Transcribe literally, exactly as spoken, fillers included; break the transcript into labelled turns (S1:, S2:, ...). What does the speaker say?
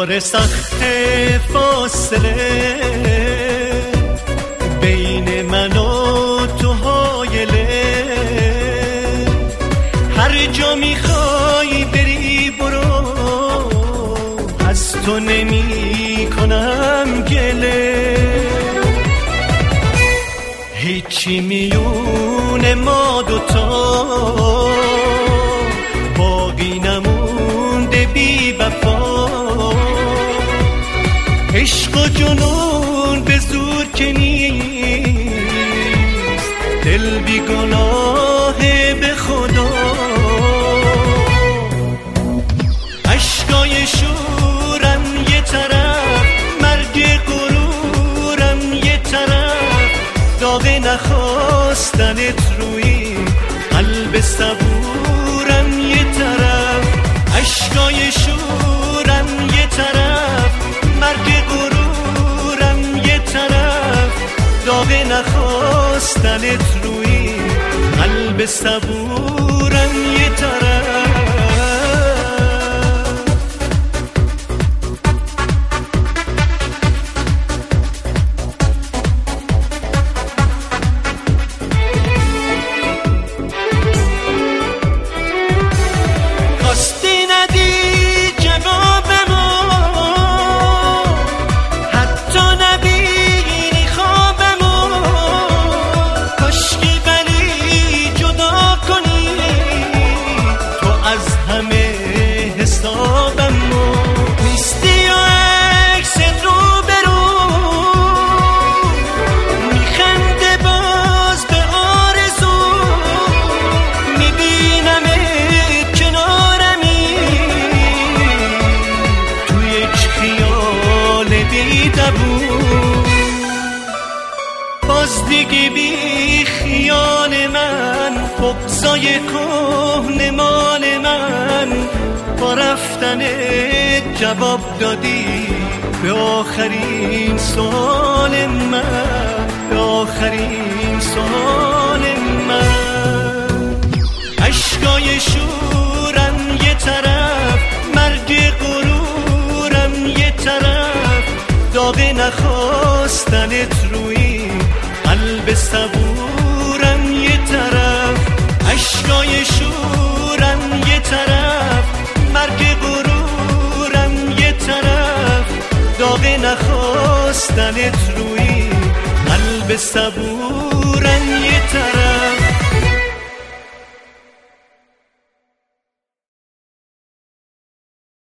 S1: کار سخت فاصله بین من و تو هایله، هر جا میخوای بری برو، از تو نمی کنم گله. هیچی میون ما دوتا باقی نمونده بی وفا، عشق و جنون به زور که نیست، دل بی گناه به خدا. عشقای شورم یه طرف، مرگ غرورم یه طرف، داغ نخواستنت روی قلب صبورم یه طرف. عشقای شورم یه طرف، مرگ غرورم یه طرف، داغ نخواستنت روی قلب صبورم یه طرف. باز دیگه بی خیال من، بغضای کهنه مال من، با رفتن جواب دادی به آخرین سوال من، به آخرین سوال من. عشقای شورم یه طرف، مرگ غرورم یه طرف، داغ نخواستنت روی قلب صبورم یه طرف. عشقای شورم یه طرف، مرگ غرورم یه طرف، داغ نخواستنت روی قلب صبورم یه طرف.